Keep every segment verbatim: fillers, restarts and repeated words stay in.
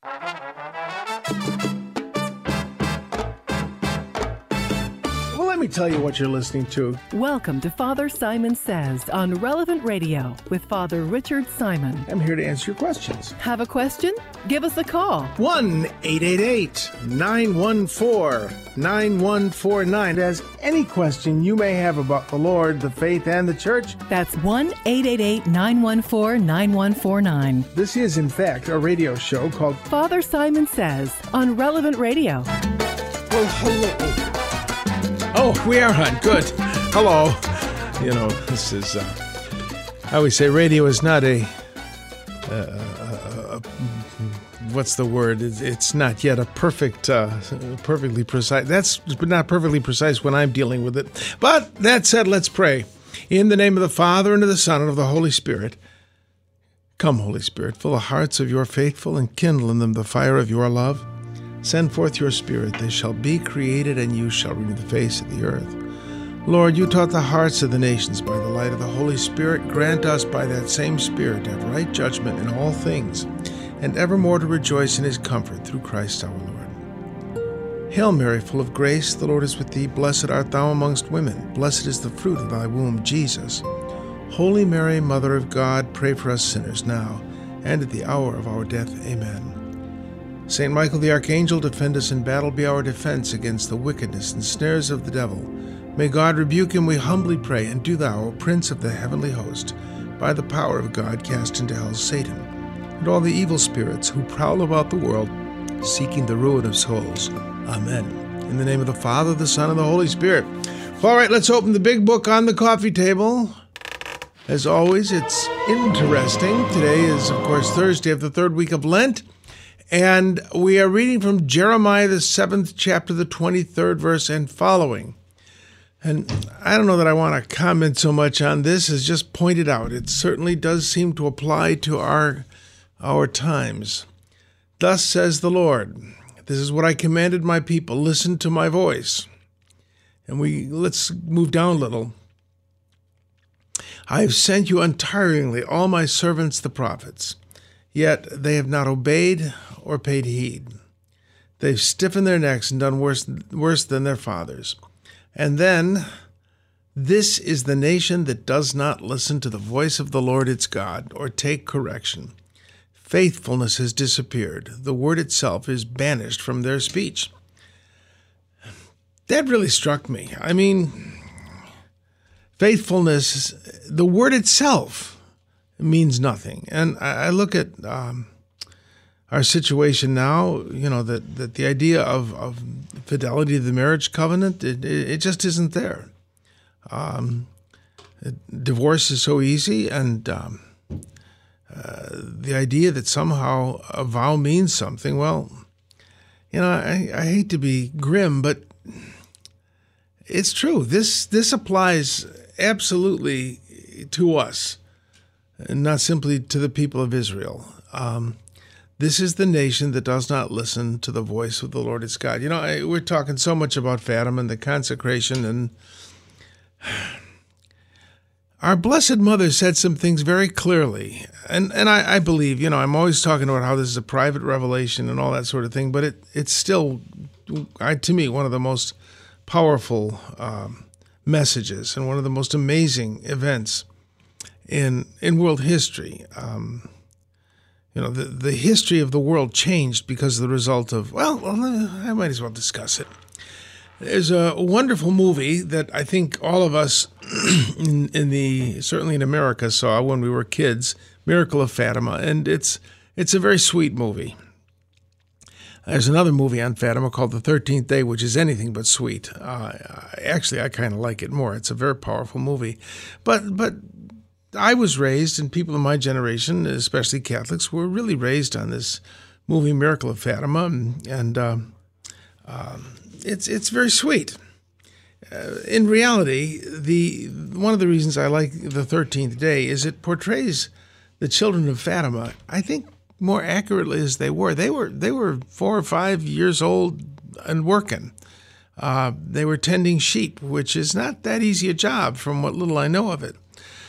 Well, let me tell you what you're listening to. Welcome to Father Simon Says on Relevant Radio with Father Richard Simon. I'm here to answer your questions. Have a question? Give us a call. one eight eight eight, nine one four, nine one four nine. As any question you may have about the Lord, the faith, and the church. That's one eight eight eight, nine one four, nine one four nine. This is, in fact, a radio show called Father Simon Says on Relevant Radio. Well, hello. Oh, we are on. Good. Hello. You know, this is, uh, I always say radio is not a, uh, uh, uh, what's the word? It's, it's not yet a perfect, uh, perfectly precise. That's not perfectly precise when I'm dealing with it. But that said, let's pray. In the name of the Father, and of the Son, and of the Holy Spirit. Come, Holy Spirit, fill the hearts of your faithful and kindle in them the fire of your love. Send forth your Spirit, they shall be created, and you shall renew the face of the earth. Lord, you taught the hearts of the nations by the light of the Holy Spirit. Grant us by that same Spirit to have right judgment in all things, and evermore to rejoice in his comfort through Christ our Lord. Hail Mary, full of grace, the Lord is with thee. Blessed art thou amongst women. Blessed is the fruit of thy womb, Jesus. Holy Mary, Mother of God, pray for us sinners now, and at the hour of our death. Amen. Saint Michael the Archangel, defend us in battle, be our defense against the wickedness and snares of the devil. May God rebuke him, we humbly pray, and do thou, O Prince of the heavenly host, by the power of God cast into hell Satan, and all the evil spirits who prowl about the world, seeking the ruin of souls. Amen. In the name of the Father, the Son, and the Holy Spirit. All right, let's open the big book on the coffee table. As always, it's interesting. Today is, of course, Thursday of the third week of Lent. And we are reading from Jeremiah, the seventh chapter, the twenty-third verse and following. And I don't know that I want to comment so much on this as just pointed out. It certainly does seem to apply to our, our times. Thus says the Lord, this is what I commanded my people, listen to my voice. And we let's move down a little. I have sent you untiringly, all my servants the prophets, yet they have not obeyed or paid heed. They've stiffened their necks and done worse, worse than their fathers. And then, this is the nation that does not listen to the voice of the Lord its God or take correction. Faithfulness has disappeared. The word itself is banished from their speech. That really struck me. I mean, faithfulness, the word itself means nothing. And I look at um, our situation now, you know, that, that the idea of, of fidelity to the marriage covenant, it, it just isn't there. Um, divorce is so easy, and um, uh, the idea that somehow a vow means something, well, you know, I, I hate to be grim, but it's true. This this applies absolutely to us, and not simply to the people of Israel. Um, this is the nation that does not listen to the voice of the Lord its God. You know, I, we're talking so much about Fatima and the consecration, and our Blessed Mother said some things very clearly. And and I, I believe, you know, I'm always talking about how this is a private revelation and all that sort of thing, but it it's still, I, to me, one of the most powerful um, messages and one of the most amazing events in in world history. Um, you know, the, the history of the world changed because of the result of, well, I might as well discuss it. There's a wonderful movie that I think all of us in, in the, certainly in America, saw when we were kids, Miracle of Fatima, and it's it's a very sweet movie. There's another movie on Fatima called The thirteenth Day, which is anything but sweet. Uh, actually, I kind of like it more. It's a very powerful movie. But but I was raised, and people in my generation, especially Catholics, were really raised on this movie Miracle of Fatima, and, and uh, um, it's it's very sweet. Uh, in reality, the one of the reasons I like The thirteenth Day is it portrays the children of Fatima, I think, more accurately as they were. They were they were four or five years old and working. Uh, they were tending sheep, which is not that easy a job from what little I know of it.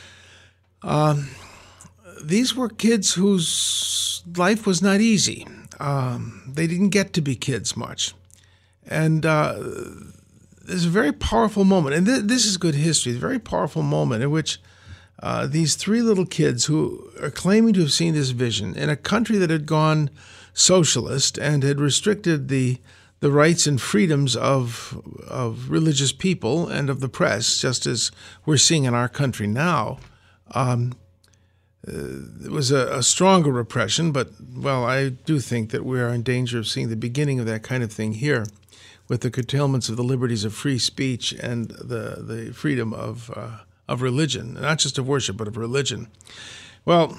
Uh, these were kids whose life was not easy. um, they didn't get to be kids much. And uh, there's a very powerful moment, and th- this is good history, a very powerful moment in which uh, these three little kids who are claiming to have seen this vision in a country that had gone socialist and had restricted the the rights and freedoms of of religious people and of the press, just as we're seeing in our country now. Um, uh, it was a, a stronger repression, but, well, I do think that we are in danger of seeing the beginning of that kind of thing here, with the curtailments of the liberties of free speech and the, the freedom of uh, of religion, not just of worship, but of religion. Well,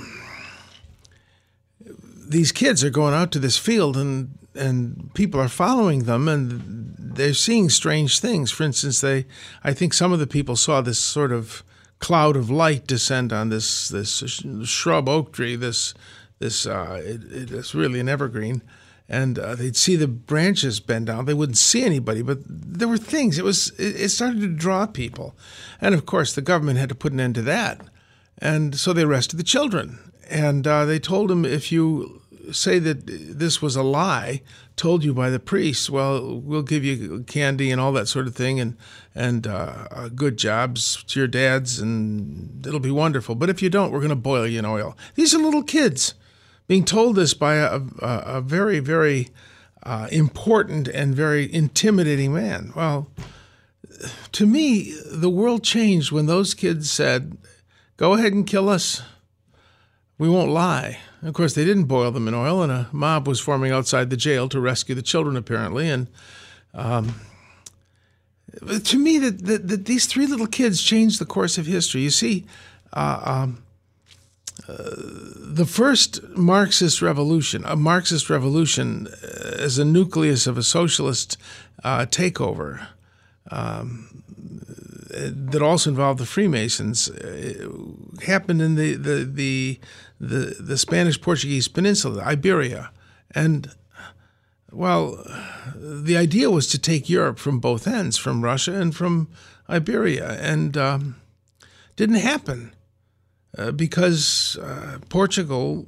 these kids are going out to this field, and and people are following them, and they're seeing strange things. For instance, they, I think some of the people saw this sort of cloud of light descend on this this shrub oak tree. This this uh, it, it is really an evergreen. And uh, they'd see the branches bend down. They wouldn't see anybody, but there were things. It was it, it started to draw people. And, of course, the government had to put an end to that. And so they arrested the children. And uh, they told them, if you say that this was a lie told you by the priests, well, we'll give you candy and all that sort of thing, and, and uh, good jobs to your dads, and it'll be wonderful. But if you don't, we're going to boil you in oil. These are little kids being told this by a, a, a very, very uh, important and very intimidating man. Well, to me, the world changed when those kids said, go ahead and kill us. We won't lie. Of course, they didn't boil them in oil, and a mob was forming outside the jail to rescue the children, apparently. And um, to me, that, that, that these three little kids changed the course of history. You see, uh, um, Uh, the first Marxist revolution, a Marxist revolution uh, as a nucleus of a socialist uh, takeover um, that also involved the Freemasons, uh, happened in the, the, the, the, the Spanish-Portuguese peninsula, Iberia. And, well, the idea was to take Europe from both ends, from Russia and from Iberia, and um, didn't happen. Uh, because uh, Portugal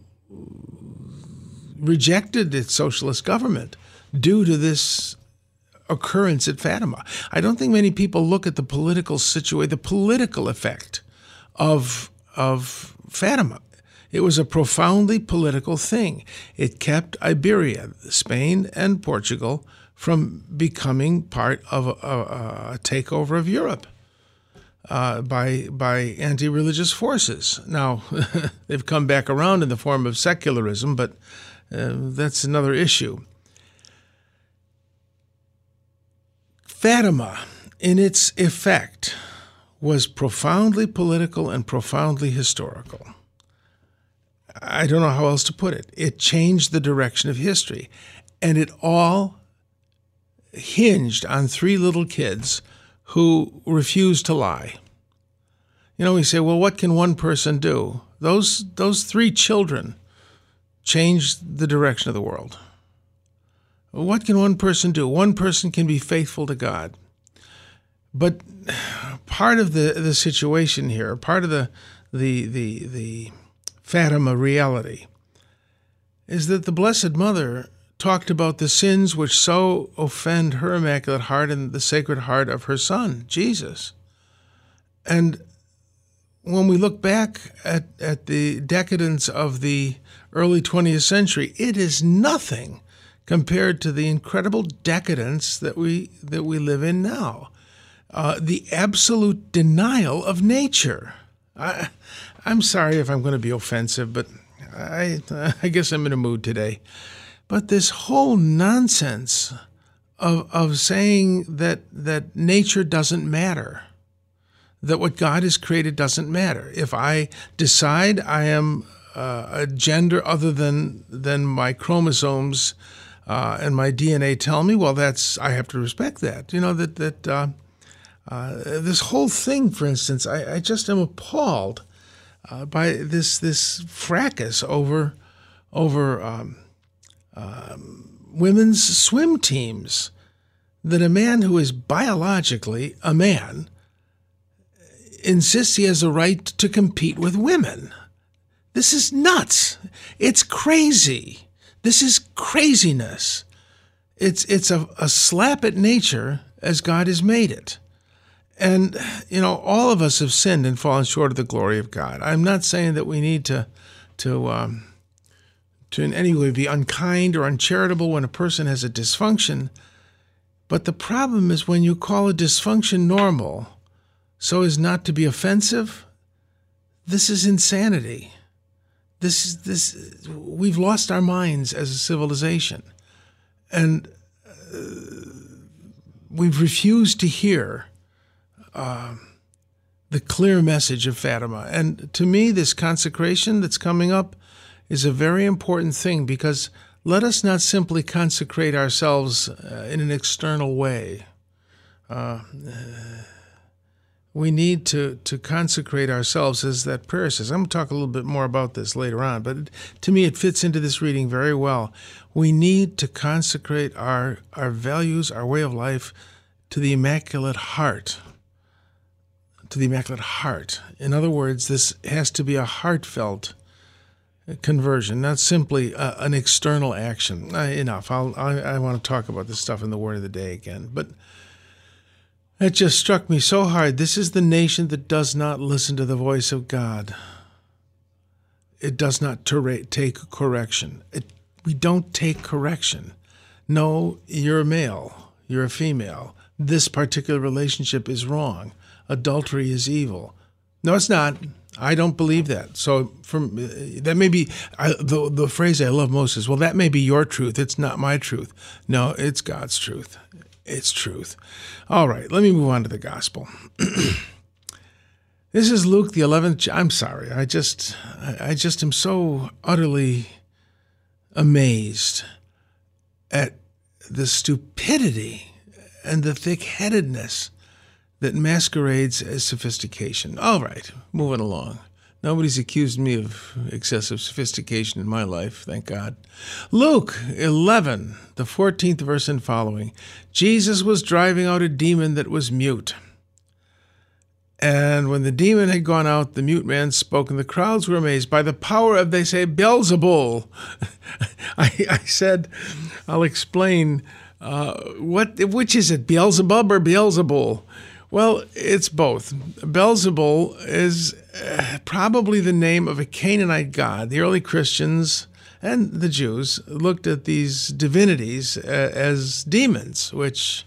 rejected its socialist government due to this occurrence at Fatima. I don't think many people look at the political situation, the political effect of, of Fatima. It was a profoundly political thing. It kept Iberia, Spain and Portugal, from becoming part of a, a, a takeover of Europe. Uh, by by anti-religious forces. Now, they've come back around in the form of secularism, but uh, that's another issue. Fatima, in its effect, was profoundly political and profoundly historical. I don't know how else to put it. It changed the direction of history, and it all hinged on three little kids who refused to lie. You know, we say, well, what can one person do? Those those three children changed the direction of the world. What can one person do? One person can be faithful to God. But part of the, the situation here, part of the, the, the, the Fatima reality, is that the Blessed Mother talked about the sins which so offend her Immaculate Heart and the Sacred Heart of her Son, Jesus. And when we look back at, at the decadence of the early twentieth century, it is nothing compared to the incredible decadence that we that we live in now. Uh, the absolute denial of nature. I, I'm sorry if I'm going to be offensive, but I, I guess I'm in a mood today. But this whole nonsense of of saying that that nature doesn't matter, that what God has created doesn't matter. If I decide I am uh, a gender other than than my chromosomes uh, and my D N A tell me, well, that's I have to respect that. You know that that uh, uh, this whole thing, for instance, I, I just am appalled uh, by this this fracas over over. Um, Um, women's swim teams, that a man who is biologically a man insists he has a right to compete with women. This is nuts. It's crazy. This is craziness. It's it's a, a slap at nature as God has made it. And, you know, all of us have sinned and fallen short of the glory of God. I'm not saying that we need to, to, um, to in any way be unkind or uncharitable when a person has a dysfunction. But the problem is when you call a dysfunction normal so as not to be offensive, this is insanity. This is this. We've lost our minds as a civilization, and uh, we've refused to hear uh, the clear message of Fatima. And to me, this consecration that's coming up is a very important thing, because let us not simply consecrate ourselves uh, in an external way. Uh, we need to, to consecrate ourselves, as that prayer says. I'm going to talk a little bit more about this later on, but it, to me it fits into this reading very well. We need to consecrate our, our values, our way of life to the Immaculate Heart. To the Immaculate Heart. In other words, this has to be a heartfelt conversion, not simply uh, an external action. Uh, enough. I'll, I, I want to talk about this stuff in the Word of the Day again. But it just struck me so hard. This is the nation that does not listen to the voice of God. It does not ter- take correction. It, we don't take correction. No, you're a male. You're a female. This particular relationship is wrong. Adultery is evil. No, it's not. I don't believe that. So from that may be I, the the phrase I love most is, well, that may be your truth. It's not my truth. No, it's God's truth. It's truth. All right, let me move on to the gospel. This is Luke the eleventh. I'm sorry. I just I just am so utterly amazed at the stupidity and the thick-headedness that masquerades as sophistication. All right, moving along. Nobody's accused me of excessive sophistication in my life, thank God. Luke eleven, the fourteenth verse and following. Jesus was driving out a demon that was mute. And when the demon had gone out, the mute man spoke, and the crowds were amazed by the power of, they say, Beelzebul. I, I said, I'll explain. Uh, what? Which is it, Beelzebub or Beelzebul? Well, it's both. Beelzebul is uh, probably the name of a Canaanite god. The early Christians and the Jews looked at these divinities uh, as demons, which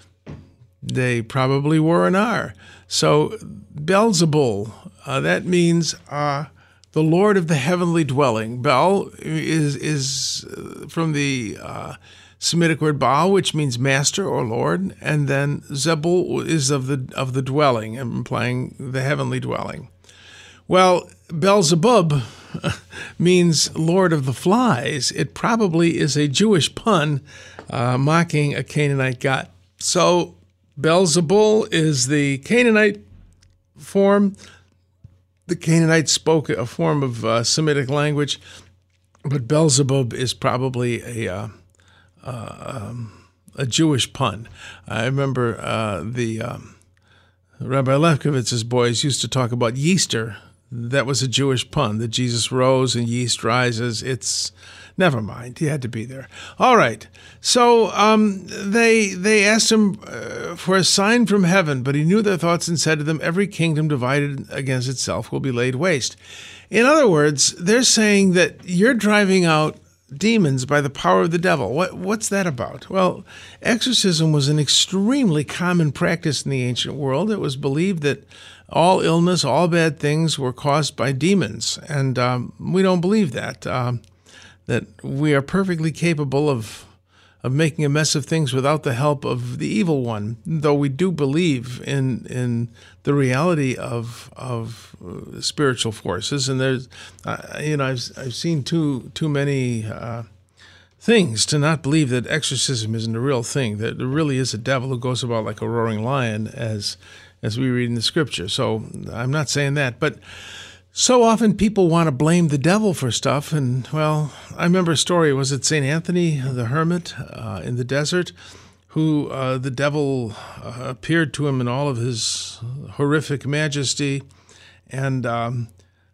they probably were and are. So Beelzebul, uh, that means uh, the Lord of the heavenly dwelling. Bel is, is from the Uh, Semitic word Baal, which means master or Lord, and then Zebul is of the of the dwelling, implying the heavenly dwelling. Well, Beelzebub means Lord of the flies. It probably is a Jewish pun uh, mocking a Canaanite god. So Beelzebul is the Canaanite form. The Canaanites spoke a form of uh, Semitic language, but Beelzebub is probably a uh, Uh, um, a Jewish pun. I remember uh, the um, Rabbi Lefkovitz's boys used to talk about yeaster. That was a Jewish pun, that Jesus rose and yeast rises. It's, never mind, he had to be there. All right, so um, they they asked him uh, for a sign from heaven, but he knew their thoughts and said to them, every kingdom divided against itself will be laid waste. In other words, they're saying that you're driving out demons by the power of the devil. What what's that about? Well, exorcism was an extremely common practice in the ancient world. It was believed that all illness, all bad things were caused by demons, and um, we don't believe that. Um, that we are perfectly capable of of making a mess of things without the help of the evil one. Though we do believe in in the reality of of uh, spiritual forces, and there's, uh, you know, I've I've seen too too many uh, things to not believe that exorcism isn't a real thing. That there really is a devil who goes about like a roaring lion, as as we read in the scripture. So I'm not saying that, but so often people want to blame the devil for stuff. And, well, I remember a story. Was it Saint Anthony the Hermit uh, in the desert, who uh, the devil uh, appeared to him in all of his horrific majesty and um,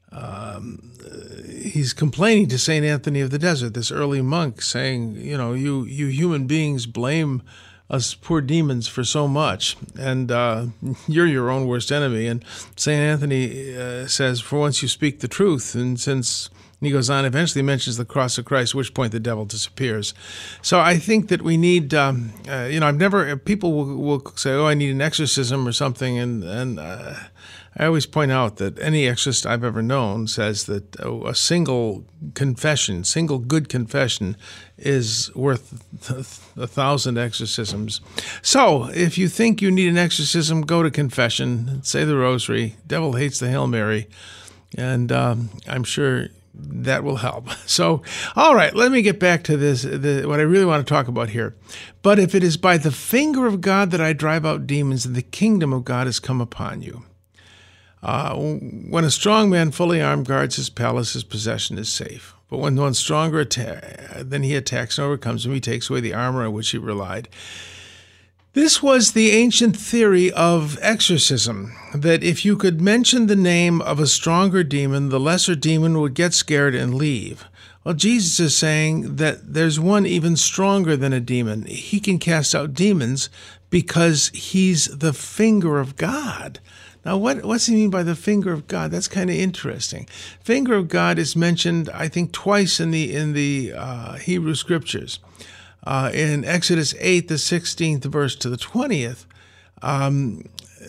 um, he's complaining to Saint Anthony of the Desert, this early monk, saying, you know, you, you human beings blame us poor demons for so much, and uh, you're your own worst enemy. And Saint Anthony uh, says, for once you speak the truth, and since... And he goes on, eventually mentions the cross of Christ, at which point the devil disappears. So I think that we need, um, uh, you know, I've never, people will, will say, oh, I need an exorcism or something. And, and uh, I always point out that any exorcist I've ever known says that oh, a single confession, single good confession is worth a thousand exorcisms. So if you think you need an exorcism, go to confession, say the rosary, devil hates the Hail Mary, and um, I'm sure that will help. So, all right, let me get back to this, the, what I really want to talk about here. But if it is by the finger of God that I drive out demons, then the kingdom of God has come upon you. Uh, when a strong man fully armed guards his palace, his possession is safe. But when one stronger atta- than he attacks and overcomes him, he takes away the armor on which he relied. This was the ancient theory of exorcism, that if you could mention the name of a stronger demon, the lesser demon would get scared and leave. Well, Jesus is saying that there's one even stronger than a demon. He can cast out demons because he's the finger of God. Now, what what's he mean by the finger of God? That's kind of interesting. Finger of God is mentioned, I think, twice in the in the uh, Hebrew Scriptures. Uh, in Exodus eight, the sixteenth verse to the twentieth, um,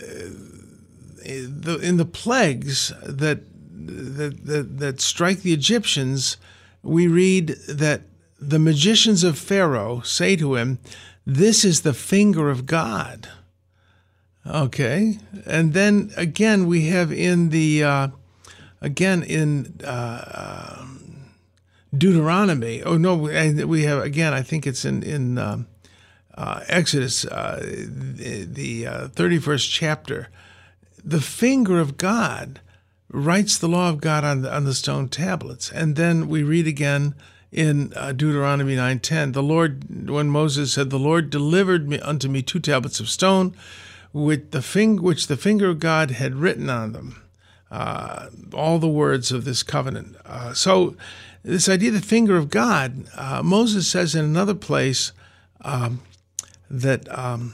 the, in the plagues that, that that that strike the Egyptians, we read that the magicians of Pharaoh say to him, "This is the finger of God." Okay, and then again we have in the uh, again in. Uh, Deuteronomy. Oh no, we have again. I think it's in in um, uh, Exodus, uh, the, the uh, thirty-first chapter. The finger of God writes the law of God on the, on the stone tablets, and then we read again in uh, Deuteronomy nine ten. The Lord, when Moses said, "The Lord delivered me unto me two tablets of stone, with the fing- which the finger of God had written on them, uh, all the words of this covenant." Uh, so. This idea of the finger of God, uh, Moses says in another place um, that um,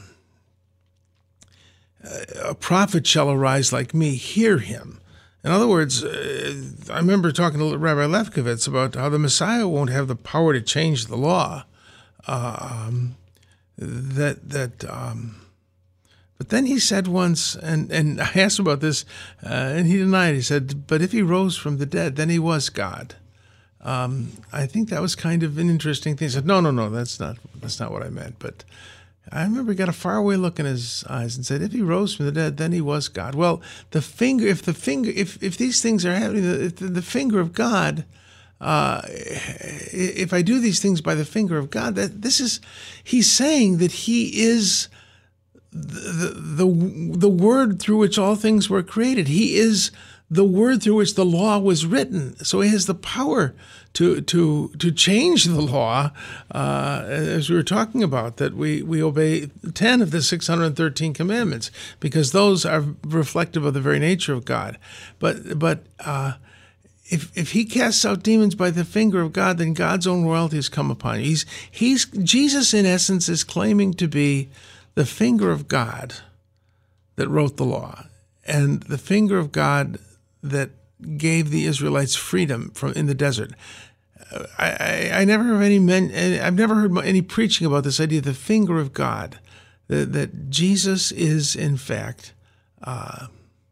a prophet shall arise like me, hear him. In other words, uh, I remember talking to Rabbi Lefkowitz about how the Messiah won't have the power to change the law. Uh, um, that that, um, but then he said once, and, and I asked him about this, uh, and he denied. He said, "But if he rose from the dead, then he was God." Um, I think that was kind of an interesting thing. He said, no, no, no, that's not that's not what I meant. But I remember he got a faraway look in his eyes and said, if he rose from the dead, then he was God. Well, the finger, if the finger, if, if these things are happening, if the, the finger of God, uh, if I do these things by the finger of God, that this is, he's saying that he is the, the, the, the word through which all things were created. He is the word through which the law was written. So he has the power to to to change the law, uh, as we were talking about, that we, we obey ten of the six hundred thirteen commandments, because those are reflective of the very nature of God. But but uh, if if he casts out demons by the finger of God, then God's own royalty has come upon you. He's he's Jesus, in essence, is claiming to be the finger of God that wrote the law, and the finger of God that gave the Israelites freedom from in the desert. I, I, I never heard any men. I've never heard any preaching about this idea, the finger of God, that, that Jesus is in fact uh,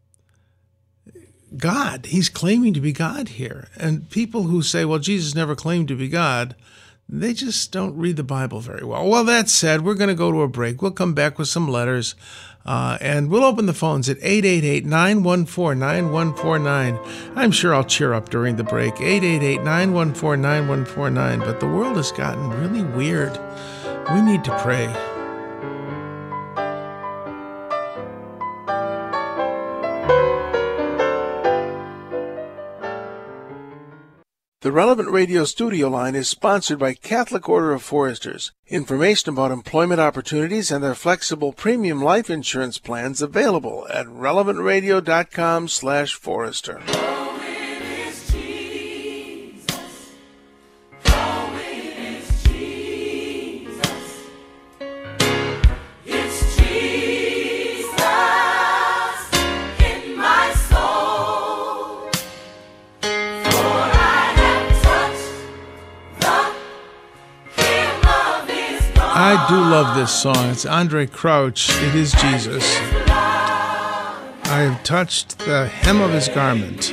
God. He's claiming to be God here, and people who say, "Well, Jesus never claimed to be God," they just don't read the Bible very well. Well, that said, we're going to go to a break. We'll come back with some letters. Uh, and we'll open the phones at eight eight eight, nine one four, nine one four nine. I'm sure I'll cheer up during the break. eight eight eight, nine one four, nine one four nine. But the world has gotten really weird. We need to pray. The Relevant Radio studio line is sponsored by Catholic Order of Foresters. Information about employment opportunities and their flexible premium life insurance plans available at relevant radio dot com slash forester. Going I do love this song. It's Andre Crouch. It is Jesus. I have touched the hem of his garment.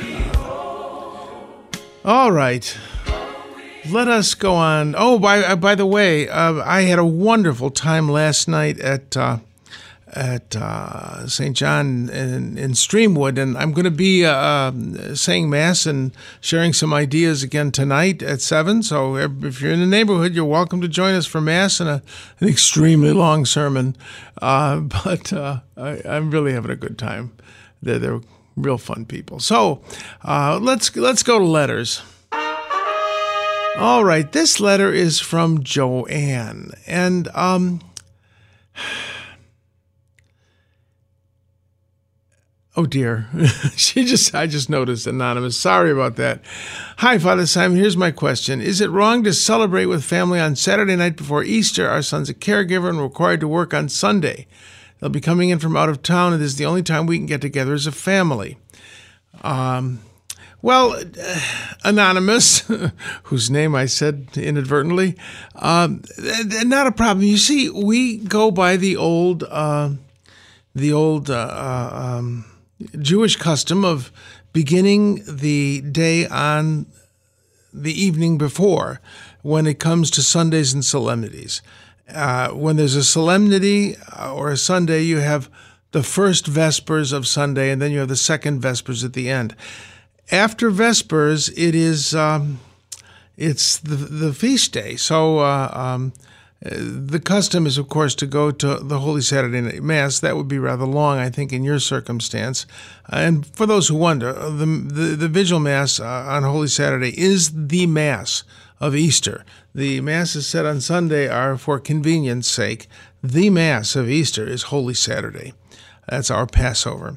All right. Let us go on. Oh, by by the way, uh, I had a wonderful time last night at uh, at uh, Saint John in, in Streamwood, and I'm going to be uh, saying Mass and sharing some ideas again tonight at seven. So if you're in the neighborhood, you're welcome to join us for Mass and a, an extremely long sermon. Uh, but uh, I, I'm really having a good time. They're, they're real fun people. So uh, let's let's go to letters. All right, this letter is from Joanne, and um, oh dear, she just I just noticed anonymous. Sorry about that. Hi, Father Simon. Here's my question: is it wrong to celebrate with family on Saturday night before Easter? Our son's a caregiver and required to work on Sunday. They'll be coming in from out of town, and this is the only time we can get together as a family. Um. Well, uh, Anonymous, whose name I said inadvertently, um, not a problem. You see, we go by the old, uh, the old uh, uh, um, Jewish custom of beginning the day on the evening before when it comes to Sundays and solemnities. Uh, when there's a solemnity or a Sunday, you have the first Vespers of Sunday, and then you have the second Vespers at the end. After Vespers, it is um, it's the the feast day. So uh, um, the custom is, of course, to go to the Holy Saturday Night Mass. That would be rather long, I think, in your circumstance. And for those who wonder, the the, the Vigil Mass uh, on Holy Saturday is the Mass of Easter. The Masses said on Sunday are, for convenience sake, the Mass of Easter is Holy Saturday. That's our Passover.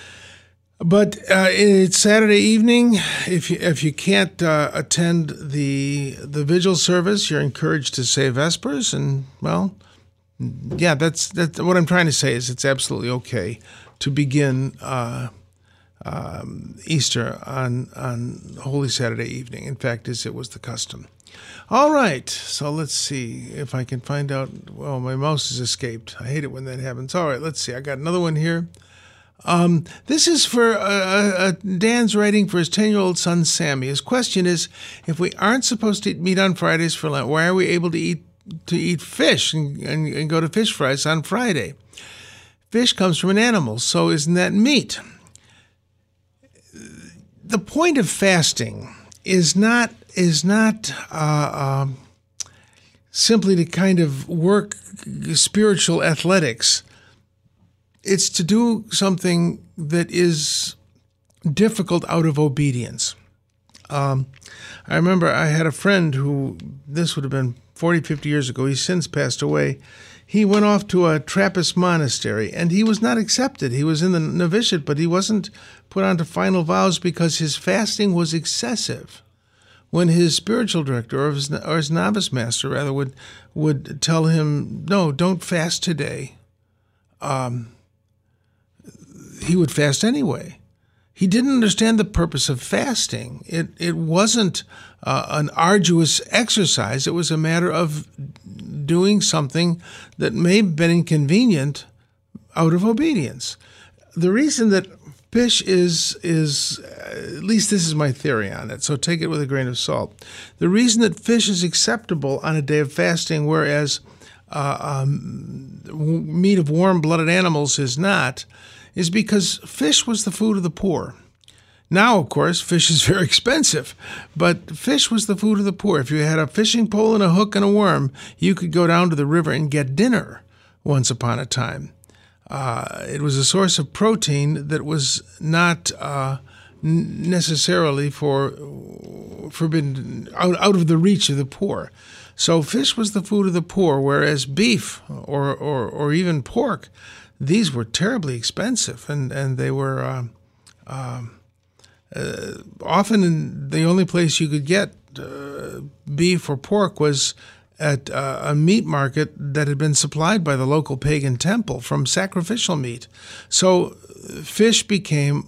But uh, it's Saturday evening. If you if you can't uh, attend the the vigil service, you're encouraged to say Vespers. And well, yeah, that's that's what I'm trying to say. Is it's absolutely okay to begin uh, um, Easter on on Holy Saturday evening. In fact, as it was the custom. All right, so let's see if I can find out. Well, my mouse has escaped. I hate it when that happens. All right, let's see. I got another one here. Um, this is for uh, uh, Dan's writing for his ten-year-old son, Sammy. His question is, if we aren't supposed to eat meat on Fridays for Lent, why are we able to eat to eat fish and, and, and go to fish fries on Friday? Fish comes from an animal, so isn't that meat? The point of fasting is not is not uh, uh, simply to kind of work spiritual athletics. It's to do something that is difficult out of obedience. Um, I remember I had a friend who, this would have been forty, fifty years ago, he's since passed away. He went off to a Trappist monastery, and he was not accepted. He was in the novitiate, but he wasn't put onto final vows because his fasting was excessive. When his spiritual director, or his, or his novice master, rather, would would tell him, no, don't fast today, um, he would fast anyway. He didn't understand the purpose of fasting. It it wasn't uh, an arduous exercise. It was a matter of doing something that may have been inconvenient out of obedience. The reason that fish is, is uh, at least this is my theory on it, so take it with a grain of salt. The reason that fish is acceptable on a day of fasting, whereas uh, um, meat of warm-blooded animals is not, is because fish was the food of the poor. Now, of course, fish is very expensive, but fish was the food of the poor. If you had a fishing pole and a hook and a worm, you could go down to the river and get dinner once upon a time. Uh, it was a source of protein that was not uh, necessarily for forbidden, out, out of the reach of the poor. So fish was the food of the poor, whereas beef or, or, or even pork, these were terribly expensive, and, and they were uh, uh, uh, often in the only place you could get uh, beef or pork was at uh, a meat market that had been supplied by the local pagan temple from sacrificial meat. So fish became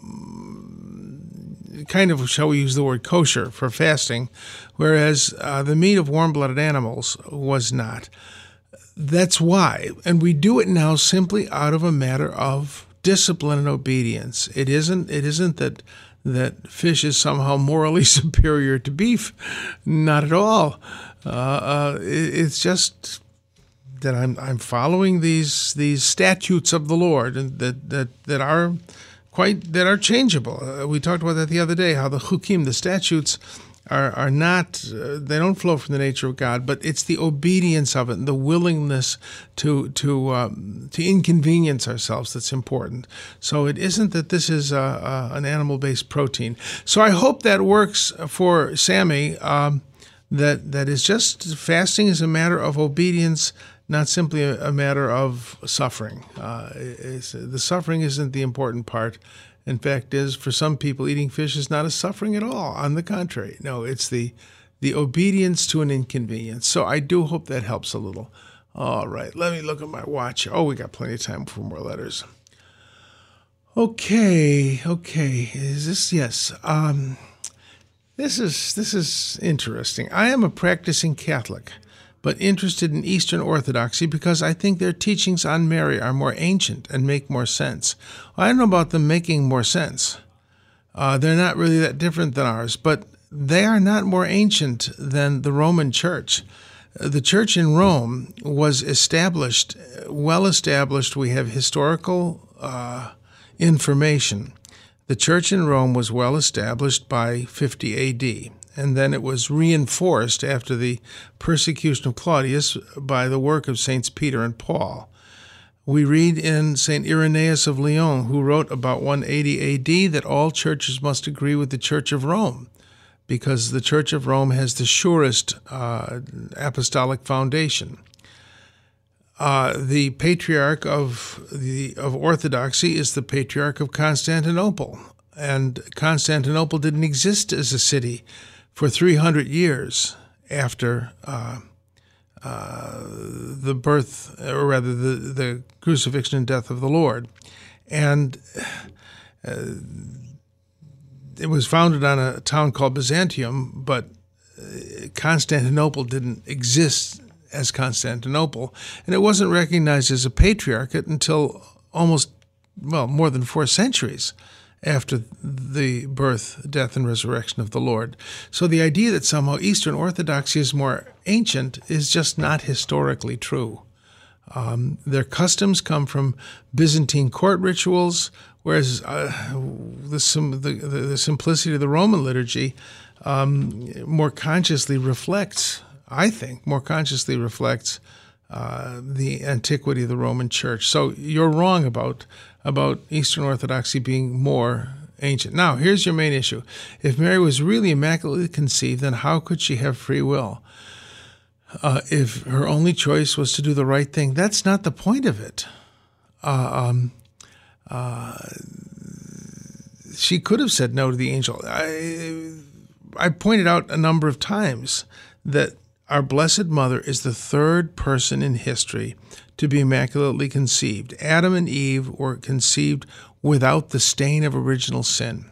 kind of, shall we use the word kosher for fasting, whereas uh, the meat of warm-blooded animals was not. that's why. And we do it now simply out of a matter of discipline and obedience. It isn't, it isn't that that fish is somehow morally superior to beef. Not at all. Uh, uh, it, it's just that I'm I'm following these these statutes of the Lord, and that that that are quite that are changeable. Uh, we talked about that the other day. How the chukim, the statutes, are are not uh, they don't flow from the nature of God, but it's the obedience of it and the willingness to to um, to inconvenience ourselves that's important. So it isn't that this is uh, uh, an animal-based protein. So I hope that works for Sammy. Um, that that is just fasting is a matter of obedience, not simply a, a matter of suffering. Uh, it's, the suffering isn't the important part. In fact, is for some people, eating fish is not a suffering at all. On the contrary, no, it's the the obedience to an inconvenience. So I do hope that helps a little. All right, let me look at my watch. Oh, we got plenty of time for more letters. Okay, okay. Is this yes? Um, this is this is interesting. I am a practicing Catholic, but interested in Eastern Orthodoxy because I think their teachings on Mary are more ancient and make more sense. I don't know about them making more sense. Uh, they're not really that different than ours, but they are not more ancient than the Roman Church. The Church in Rome was established, well established. We have historical uh, information. The Church in Rome was well established by fifty A D, and then it was reinforced after the persecution of Claudius by the work of Saints Peter and Paul. We read in Saint Irenaeus of Lyon, who wrote about one eighty A D, that all churches must agree with the Church of Rome, because the Church of Rome has the surest uh, apostolic foundation. Uh, the patriarch of the of Orthodoxy is the Patriarch of Constantinople, and Constantinople didn't exist as a city for three hundred years after uh, uh, the birth, or rather the, the crucifixion and death of the Lord. And uh, it was founded on a town called Byzantium, but Constantinople didn't exist as Constantinople, and it wasn't recognized as a patriarchate until almost, well, more than four centuries after the birth, death, and resurrection of the Lord. So the idea that somehow Eastern Orthodoxy is more ancient is just not historically true. Um, their customs come from Byzantine court rituals, whereas uh, the, sim- the, the, the simplicity of the Roman liturgy um, more consciously reflects, I think, more consciously reflects uh, the antiquity of the Roman Church. So you're wrong about about Eastern Orthodoxy being more ancient. Now, here's your main issue. If Mary was really immaculately conceived, then how could she have free will? Uh, if her only choice was to do the right thing, that's not the point of it. Uh, um, uh, she could have said no to the angel. I, I pointed out a number of times that our Blessed Mother is the third person in history to be immaculately conceived. Adam and Eve were conceived without the stain of original sin.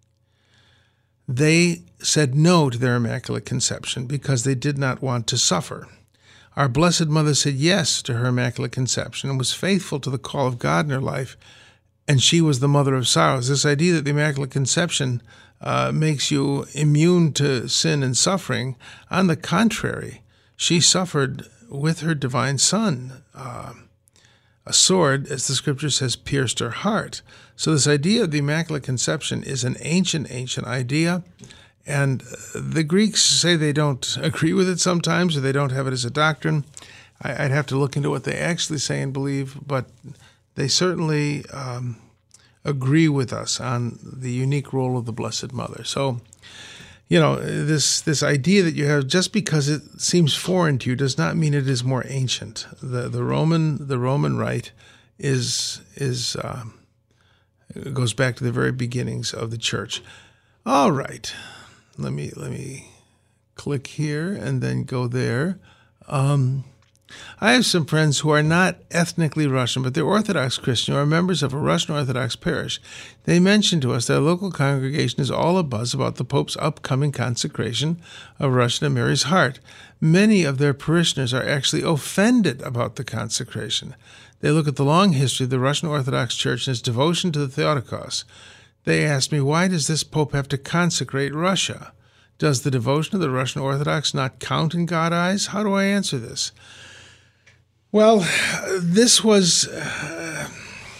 They said no to their immaculate conception because they did not want to suffer. Our Blessed Mother said yes to her immaculate conception and was faithful to the call of God in her life, and she was the mother of sorrows. This idea that the immaculate conception uh, makes you immune to sin and suffering, on the contrary, she suffered with her divine Son. Uh, a sword, as the Scripture says, pierced her heart. So this idea of the Immaculate Conception is an ancient, ancient idea, and the Greeks say they don't agree with it sometimes, or they don't have it as a doctrine. I, I'd have to look into what they actually say and believe, but they certainly um, agree with us on the unique role of the Blessed Mother. So, you know, this this idea that you have, just because it seems foreign to you, does not mean it is more ancient. The the Roman the Roman rite is is uh, goes back to the very beginnings of the Church. All right, let me let me click here and then go there. Um, I have some friends who are not ethnically Russian, but they're Orthodox Christian or are members of a Russian Orthodox parish. They mentioned to us their local congregation is all abuzz about the Pope's upcoming consecration of Russia to Mary's heart. Many of their parishioners are actually offended about the consecration. They look at the long history of the Russian Orthodox Church and its devotion to the Theotokos. They asked me, why does this Pope have to consecrate Russia? Does the devotion of the Russian Orthodox not count in God's eyes? How do I answer this? Well, this was uh,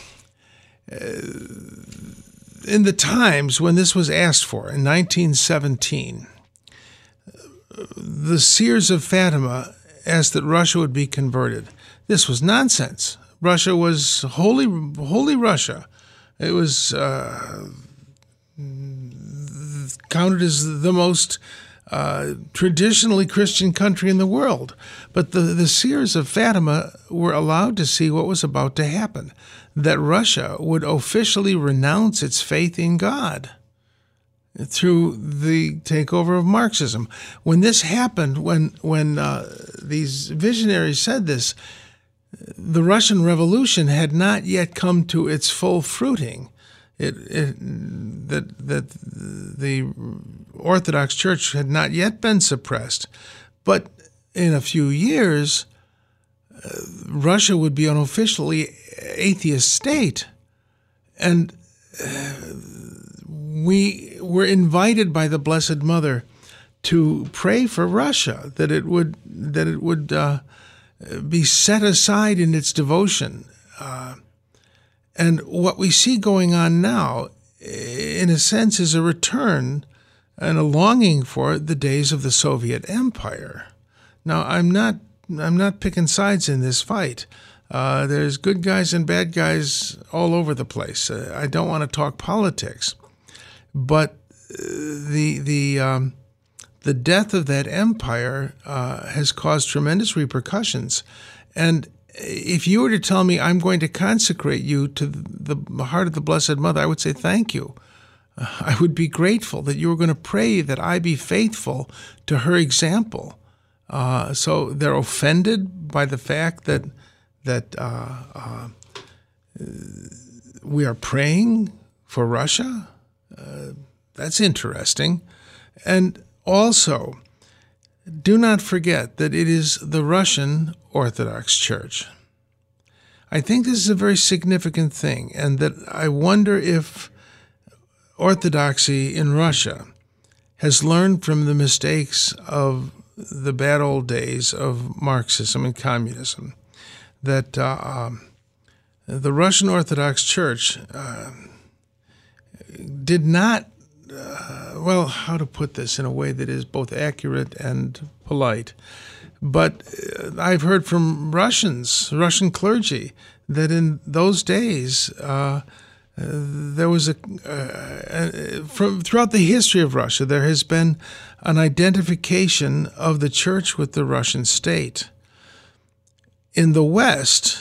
in the times when this was asked for, in nineteen seventeen. The seers of Fatima asked that Russia would be converted. This was nonsense. Russia was holy, holy Russia. It was uh, counted as the most uh, traditionally Christian country in the world. But the, the seers of Fatima were allowed to see what was about to happen, that Russia would officially renounce its faith in God through the takeover of Marxism. When this happened, when when uh, these visionaries said this, the Russian Revolution had not yet come to its full fruiting. It, it, that that the Orthodox Church had not yet been suppressed, but in a few years, uh, Russia would be an officially atheist state, and uh, we were invited by the Blessed Mother to pray for Russia, that it would that it would uh, be set aside in its devotion. Uh, and what we see going on now, in a sense, is a return and a longing for the days of the Soviet Empire. Now, I'm not I'm not picking sides in this fight. Uh, there's good guys and bad guys all over the place. Uh, I don't want to talk politics. But the the um, the death of that empire uh, has caused tremendous repercussions. And if you were to tell me I'm going to consecrate you to the heart of the Blessed Mother, I would say thank you. Uh, I would be grateful that you were going to pray that I be faithful to her example. Uh, so they're offended by the fact that that uh, uh, we are praying for Russia. Uh, that's interesting. And also, do not forget that it is the Russian Orthodox Church. I think this is a very significant thing, and that I wonder if Orthodoxy in Russia has learned from the mistakes of the bad old days of Marxism and communism, that uh, um, the Russian Orthodox Church uh, did not, uh, well, how to put this in a way that is both accurate and polite, but I've heard from Russians, Russian clergy, that in those days uh, there was a, uh, from throughout the history of Russia, there has been an identification of the church with the Russian state. In the West,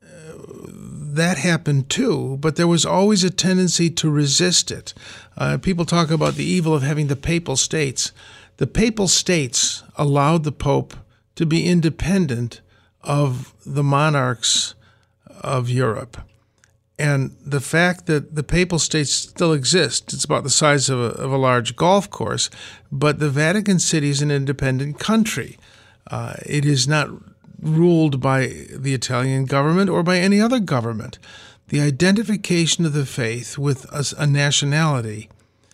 that happened too, but there was always a tendency to resist it. Uh, people talk about the evil of having the papal states. The papal states allowed the Pope to be independent of the monarchs of Europe. And the fact that the papal states still exist, it's about the size of a, of a large golf course, but the Vatican City is an independent country. Uh, it is not ruled by the Italian government or by any other government. The identification of the faith with a, a nationality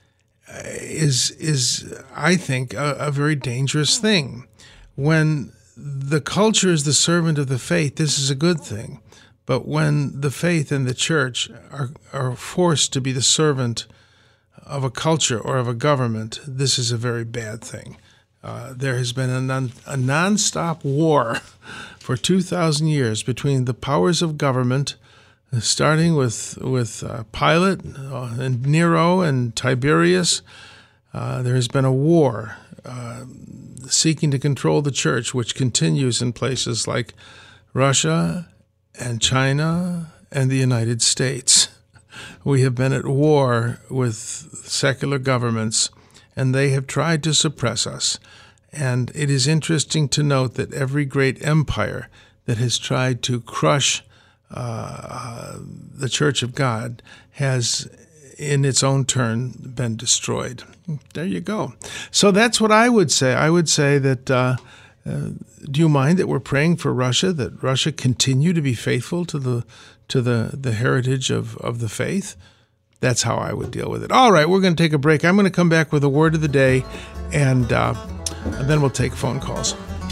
is, is I think, a, a very dangerous thing. When the culture is the servant of the faith, this is a good thing. But when the faith and the church are, are forced to be the servant of a culture or of a government, this is a very bad thing. Uh, there has been a, non, a nonstop war for two thousand years between the powers of government, starting with with uh, Pilate uh, and Nero and Tiberius. Uh, there has been a war uh, seeking to control the church, which continues in places like Russia and China and the United States. We have been at war with secular governments, and they have tried to suppress us. And it is interesting to note that every great empire that has tried to crush uh, the Church of God has, in its own turn, been destroyed. There you go. So that's what I would say. I would say that, uh, uh, do you mind that we're praying for Russia, that Russia continue to be faithful to the to the, the heritage of, of the faith? That's how I would deal with it. All right, we're going to take a break. I'm going to come back with a word of the day, and, uh, and then we'll take phone calls.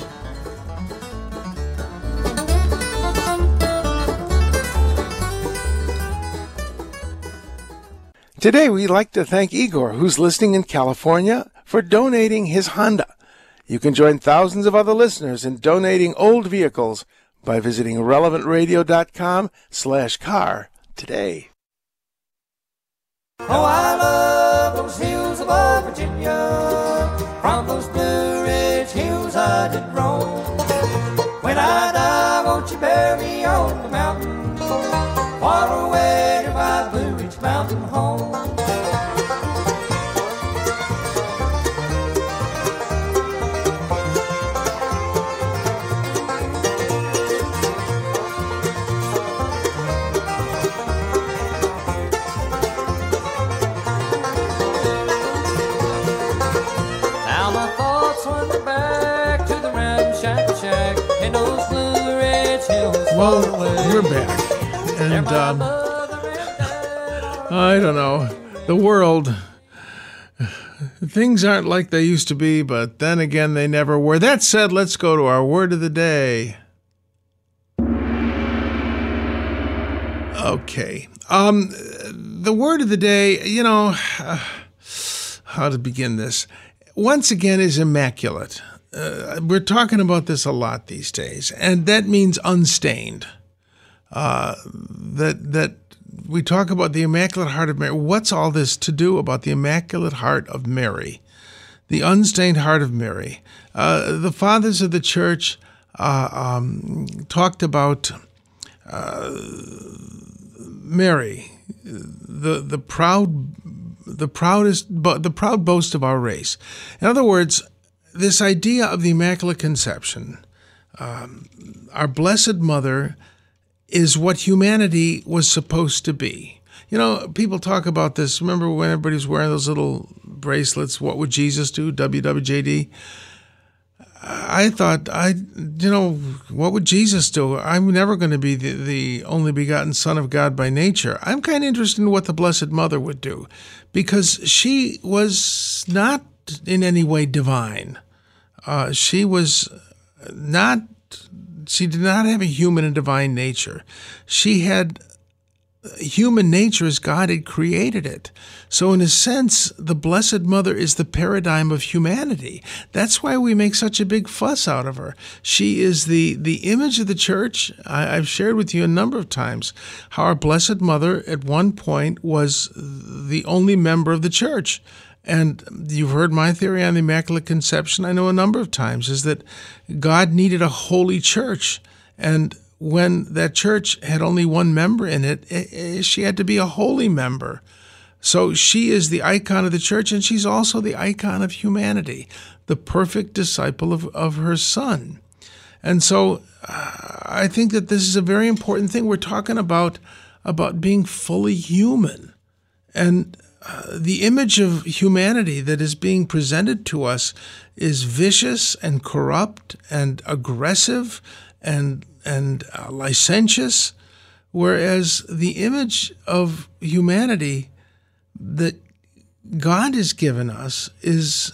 Today, we'd like to thank Igor, who's listening in California, for donating his Honda. You can join thousands of other listeners in donating old vehicles by visiting relevantradio.com slash car today. Oh, I love those hills above Virginia. From those Blue Ridge hills I did roam. When I die, won't you bury me on the mountain, far away to my Blue Ridge mountain home. Well, we're back, and um, I don't know, the world, things aren't like they used to be, but then again, they never were. That said, let's go to our word of the day. Okay, um, the word of the day, you know, uh, how to begin this, once again, is immaculate. Uh, we're talking about this a lot these days, and that means unstained. Uh, that that we talk about the Immaculate Heart of Mary. What's all this to do about the Immaculate Heart of Mary, the unstained Heart of Mary? Uh, the fathers of the Church uh, um, talked about uh, Mary, the the proud, the proudest, the proud boast of our race. In other words, this idea of the Immaculate Conception, um, our Blessed Mother, is what humanity was supposed to be. You know, people talk about this. Remember when everybody's wearing those little bracelets, what would Jesus do, W W J D? I thought, I, you know, what would Jesus do? I'm never going to be the, the only begotten Son of God by nature. I'm kind of interested in what the Blessed Mother would do, because she was not in any way divine. Uh, she was not, she did not have a human and divine nature. She had human nature as God had created it. So in a sense, the Blessed Mother is the paradigm of humanity. That's why we make such a big fuss out of her. She is the, the image of the Church. I, I've shared with you a number of times how our Blessed Mother at one point was the only member of the Church. And you've heard my theory on the Immaculate Conception, I know a number of times, is that God needed a holy church. And when that church had only one member in it, it, it, she had to be a holy member. So she is the icon of the church, and she's also the icon of humanity, the perfect disciple of, of her Son. And so uh, I think that this is a very important thing. We're talking about, about being fully human. And Uh, the image of humanity that is being presented to us is vicious and corrupt and aggressive and and uh, licentious, whereas the image of humanity that God has given us is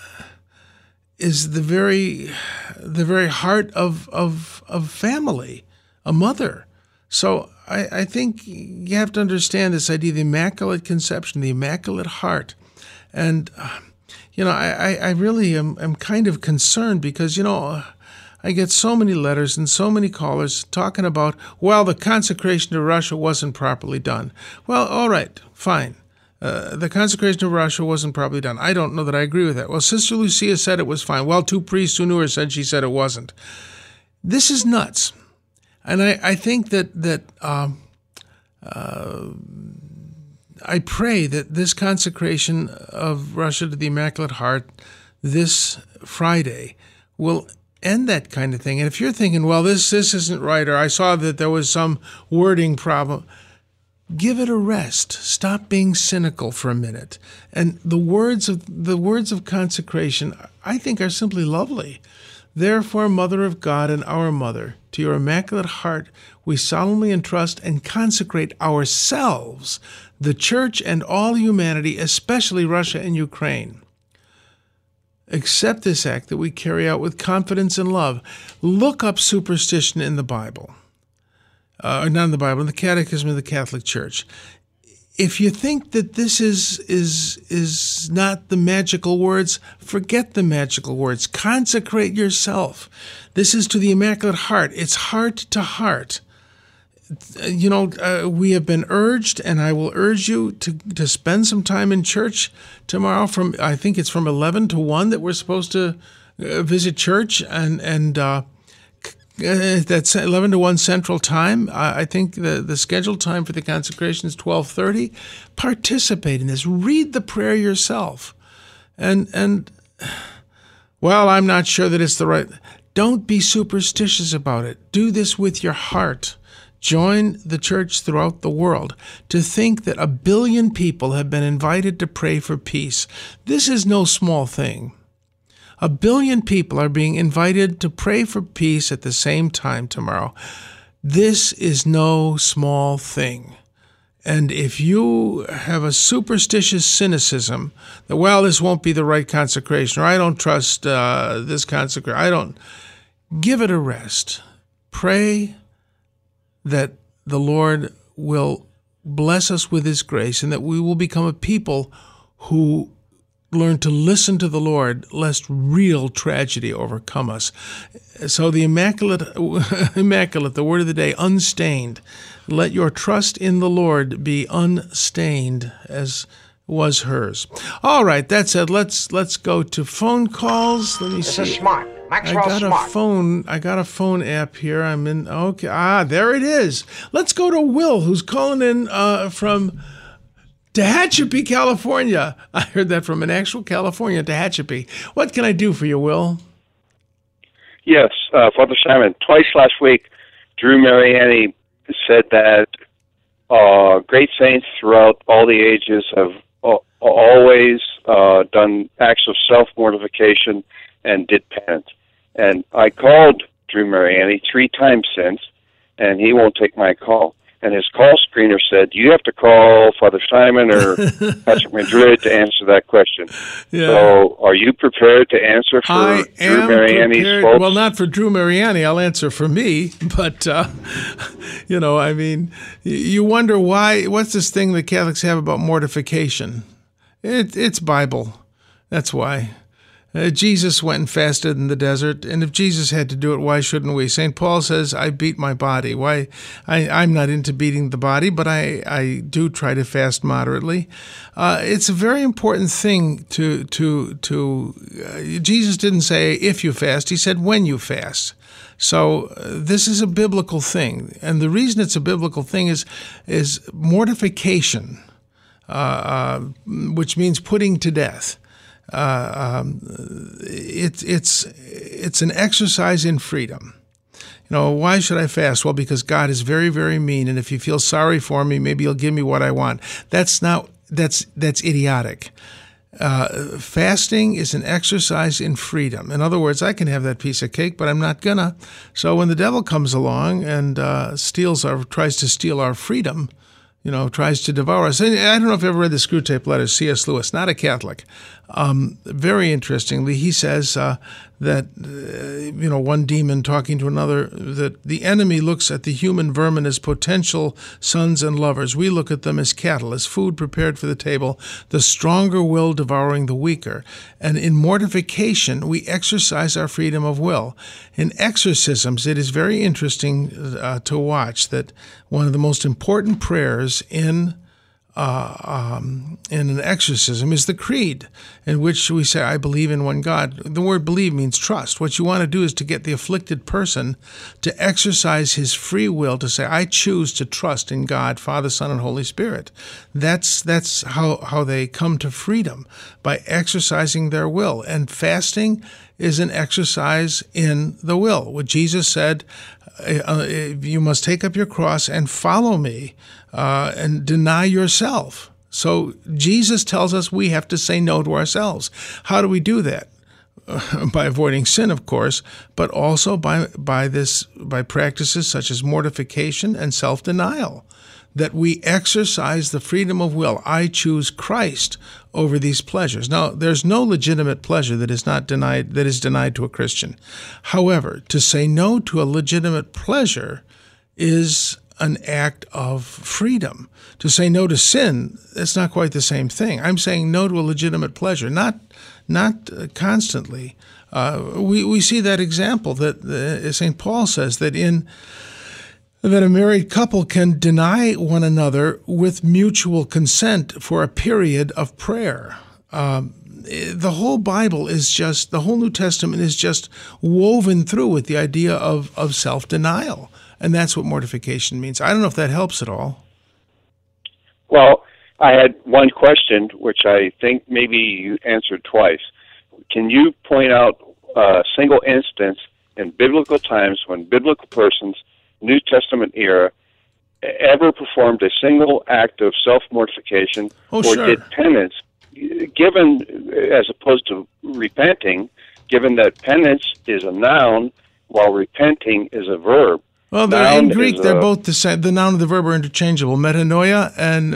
is the very the very heart of of of family, a mother. So I, I think you have to understand this idea of the Immaculate Conception, the Immaculate Heart. And, uh, you know, I, I really am, am kind of concerned because, you know, I get so many letters and so many callers talking about, well, the consecration of Russia wasn't properly done. Well, all right, fine. Uh, the consecration of Russia wasn't properly done. I don't know that I agree with that. Well, Sister Lucia said it was fine. Well, two priests who knew her said she said it wasn't. This is nuts. And I, I think that that um, uh, I pray that this consecration of Russia to the Immaculate Heart this Friday will end that kind of thing. And if you're thinking, well, this this isn't right, or I saw that there was some wording problem, give it a rest. Stop being cynical for a minute. And the words of the words of consecration, I think, are simply lovely. Therefore, Mother of God and our Mother, to your Immaculate Heart we solemnly entrust and consecrate ourselves, the Church and all humanity, especially Russia and Ukraine. Accept this act that we carry out with confidence and love. Look up superstition in the Bible. Uh, not in the Bible, in the Catechism of the Catholic Church. If you think that this is is is not the magical words, forget the magical words. Consecrate yourself. This is to the Immaculate Heart. It's heart to heart. You know, uh, we have been urged, and I will urge you to, to spend some time in church tomorrow. From I think it's from eleven to one that we're supposed to uh, visit church, and and uh, uh, that's eleven to one Central Time. I, I think the, the scheduled time for the consecration is twelve thirty. Participate in this. Read the prayer yourself, and and well, I'm not sure that it's the right. Don't be superstitious about it. Do this with your heart. Join the church throughout the world. To think that a billion people have been invited to pray for peace, this is no small thing. A billion people are being invited to pray for peace at the same time tomorrow. This is no small thing. And if you have a superstitious cynicism that, well, this won't be the right consecration, or I don't trust uh, this consecration, I don't, give it a rest. Pray that the Lord will bless us with His grace, and that we will become a people who learn to listen to the Lord, lest real tragedy overcome us. So the Immaculate, Immaculate, the word of the day, unstained. Let your trust in the Lord be unstained, as was hers. All right, that said, let's let's go to phone calls. Let me this see. This is smart. Maxwell I got Smart. a phone. I got a phone app here. I'm in. Okay. Ah, there it is. Let's go to Will, who's calling in uh, from Tehachapi, California. I heard that from an actual California, Tehachapi. What can I do for you, Will? Yes, uh, Father Simon. Twice last week, Drew Mariani said that uh, great saints throughout all the ages have uh, always uh, done acts of self-mortification and did penance. And I called Drew Mariani three times since, and he won't take my call. And his call screener said, you have to call Father Simon or Patrick Madrid to answer that question. Yeah. So are you prepared to answer for I Drew am Mariani's prepared. folks? Well, not for Drew Mariani. I'll answer for me. But, uh, you know, I mean, you wonder why, what's this thing the Catholics have about mortification? It, it's Bible. That's why. Uh, Jesus went and fasted in the desert, and if Jesus had to do it, why shouldn't we? Saint Paul says, I beat my body. Why? I, I'm not into beating the body, but I, I do try to fast moderately. Uh, it's a very important thing to, to, to uh, Jesus didn't say if you fast, he said when you fast. So uh, this is a biblical thing, and the reason it's a biblical thing is, is mortification, uh, uh, which means putting to death. Uh, um, it, it's it's an exercise in freedom. You know, why should I fast? Well, because God is very, very mean, and if you feel sorry for me, maybe He'll give me what I want. That's not that's that's idiotic. Uh, fasting is an exercise in freedom. In other words, I can have that piece of cake, but I'm not gonna. So when the devil comes along and uh, steals our tries to steal our freedom, you know, tries to devour us. And I don't know if you've ever read the Screwtape Letters, C S Lewis, not a Catholic. Um, very interestingly, he says uh, that, uh, you know, one demon talking to another, that the enemy looks at the human vermin as potential sons and lovers. We look at them as cattle, as food prepared for the table, the stronger will devouring the weaker. And in mortification, we exercise our freedom of will. In exorcisms, it is very interesting uh, to watch that one of the most important prayers in Uh, um, in an exorcism is the creed, in which we say, I believe in one God. The word believe means trust. What you want to do is to get the afflicted person to exercise his free will to say, I choose to trust in God, Father, Son, and Holy Spirit. That's that's how, how they come to freedom, by exercising their will. And fasting is an exercise in the will. What Jesus said, uh, you must take up your cross and follow me uh, and deny yourself. So Jesus tells us we have to say no to ourselves. How do we do that? Uh, by avoiding sin, of course, but also by by this by practices such as mortification and self-denial, that we exercise the freedom of will. I choose Christ over these pleasures. Now, there's no legitimate pleasure that is not denied that is denied to a Christian. However, to say no to a legitimate pleasure is an act of freedom. To say no to sin, it's not quite the same thing. I'm saying no to a legitimate pleasure, not not uh, constantly. Uh, we we see that example that uh, Saint Paul says that in that a married couple can deny one another with mutual consent for a period of prayer. Um, the whole Bible is just, the whole New Testament is just woven through with the idea of, of self-denial. And that's what mortification means. I don't know if that helps at all. Well, I had one question, which I think maybe you answered twice. Can you point out a single instance in biblical times when biblical persons, New Testament era, ever performed a single act of self-mortification oh, or sure. did penance, given, as opposed to repenting, given that penance is a noun while repenting is a verb? Well, they're, in Greek, they're a, both the same. The noun and the verb are interchangeable. Metanoia and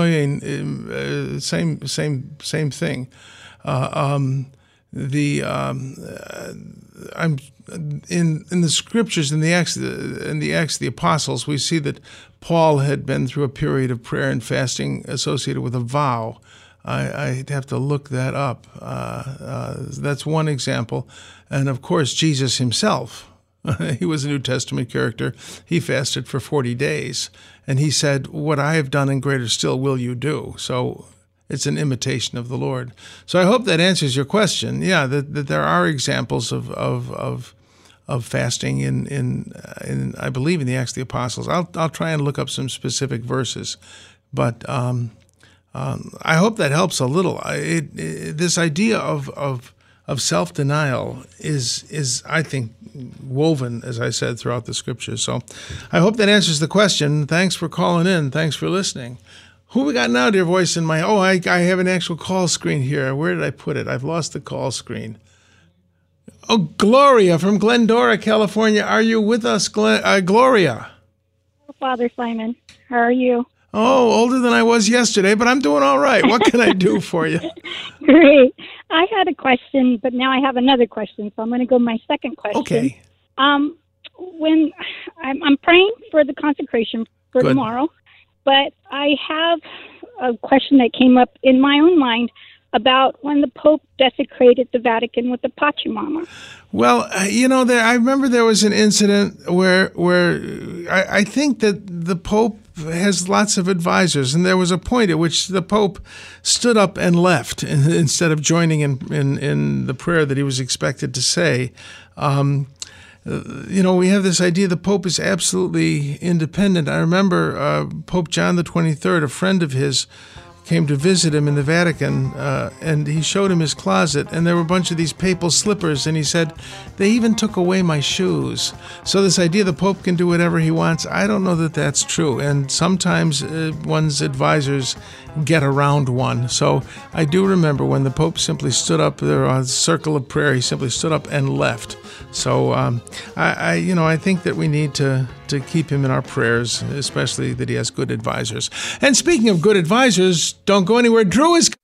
metanoia, uh, same, same, same thing. Uh, um, the um, uh, I'm in in the scriptures in the Acts in the Acts of the Apostles, we see that Paul had been through a period of prayer and fasting associated with a vow. I, I'd have to look that up. Uh, uh, that's one example, and of course, Jesus himself. He was a New Testament character. He fasted for forty days, and he said, "What I have done and greater still will you do." So it's an imitation of the Lord. So I hope that answers your question. Yeah, that, that there are examples of of of, of fasting in in in I believe in the Acts of the Apostles. I'll I'll try and look up some specific verses, but um, um, I hope that helps a little. It, it, this idea of of of self-denial is is I think woven, as I said, throughout the scriptures. So I hope that answers the question. Thanks for calling in. Thanks for listening. Who we got now, dear voice, in my... Oh, I, I have an actual call screen here. Where did I put it? I've lost the call screen. Oh, Gloria from Glendora, California. Are you with us, Glen, uh, Gloria? Father Simon, how are you? Oh, older than I was yesterday, but I'm doing all right. What can I do for you? Great. I had a question, but now I have another question, so I'm going to go my second question. Okay. Um, when I'm, I'm praying for the consecration for Good. tomorrow, but I have a question that came up in my own mind about when the Pope desecrated the Vatican with the Pachamama. Well, uh, you know, there. I remember there was an incident where where I, I think that the Pope has lots of advisors, and there was a point at which the Pope stood up and left instead of joining in in, in the prayer that he was expected to say. Um, you know, we have this idea the Pope is absolutely independent. I remember uh, Pope John the twenty-third, a friend of his, came to visit him in the Vatican, uh, and he showed him his closet, and there were a bunch of these papal slippers, and he said, they even took away my shoes. So this idea the Pope can do whatever he wants, I don't know that that's true, and sometimes uh, one's advisors get around one. So I do remember when the Pope simply stood up there on a circle of prayer, he simply stood up and left. So um, I, I, you know, I think that we need to to keep him in our prayers, especially that he has good advisors. And speaking of good advisors, don't go anywhere. Drew is